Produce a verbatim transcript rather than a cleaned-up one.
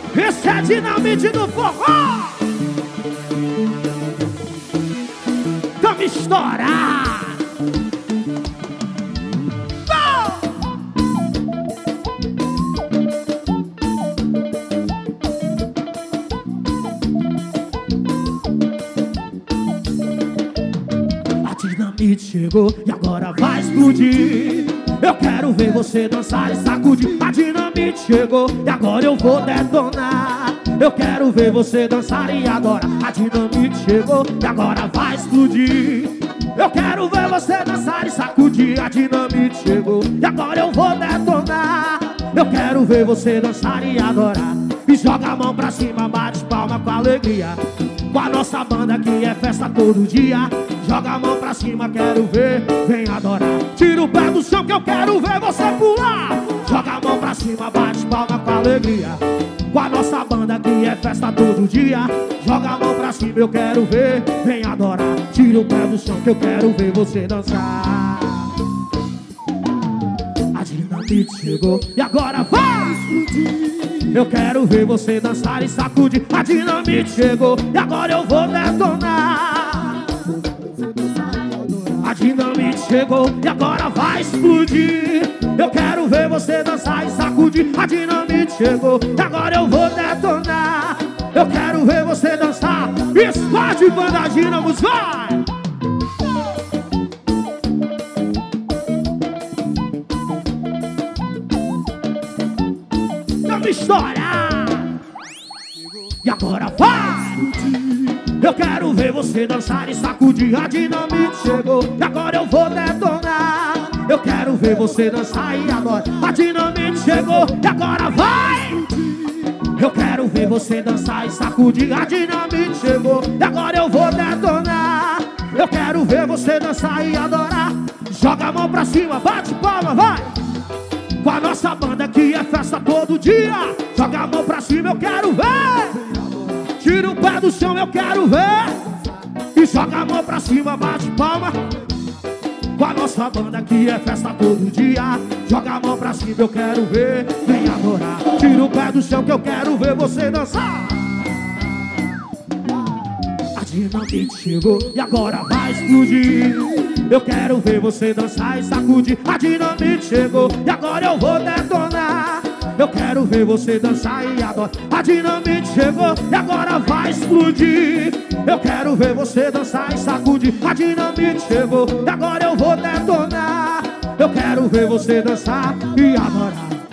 Esse é Dinamite do forró. Tamo estourar. A Dinamite chegou e agora vai explodir. Eu quero ver você dançar e sacudir. A Dinamite chegou e agora eu vou detonar. Eu quero ver você dançar e adorar. A Dinamite chegou e agora vai explodir. Eu quero ver você dançar e sacudir. A Dinamite chegou e agora eu vou detonar. Eu quero ver você dançar e adorar. E joga a mão pra cima, bate palma com alegria. Com a nossa banda que é festa todo dia. Joga a mão pra cima, quero ver, vem adorar. Tira o pé do chão que eu quero ver você pular. Joga a mão pra cima, bate palma com alegria. Com a nossa banda que é festa todo dia. Joga a mão pra cima, eu quero ver, vem adorar. Tira o pé do chão que eu quero ver você dançar. A Dinamite chegou e agora vai explodir. Eu quero ver você dançar e sacudir. A Dinamite chegou e agora eu vou detonar. A Dinamite chegou e agora vai explodir. Eu quero ver você dançar e sacudir. A Dinamite chegou e agora eu vou detonar. Eu quero ver você dançar. Explode, banda Dinamos, vai! Vamos estourar! E agora vai! Eu quero ver você dançar e sacudir. A Dinamite chegou e agora eu vou detonar. Eu quero ver você dançar e adorar. A Dinamite chegou e agora vai! Eu quero ver você dançar e sacudir. A Dinamite chegou e agora eu vou detonar. Eu quero ver você dançar e adorar. Joga a mão pra cima, bate palma, vai! Com a nossa banda que é festa todo dia. Joga a mão pra cima, eu quero ver. Tira o pé do chão, eu quero ver. E joga a mão pra cima, bate palma. Com a nossa banda que é festa todo dia. Joga a mão pra cima, eu quero ver. Vem adorar. Tira o pé do chão que eu quero ver você dançar. A Dinamite chegou e agora vai explodir. Eu quero ver você dançar e sacudir. A Dinamite chegou e agora eu vou detonar. Eu quero ver você dançar e adorar. A Dinamite chegou e agora vai explodir. Eu quero ver você dançar e sacudir. A Dinamite chegou e agora eu vou detonar. Eu quero ver você dançar e adorar.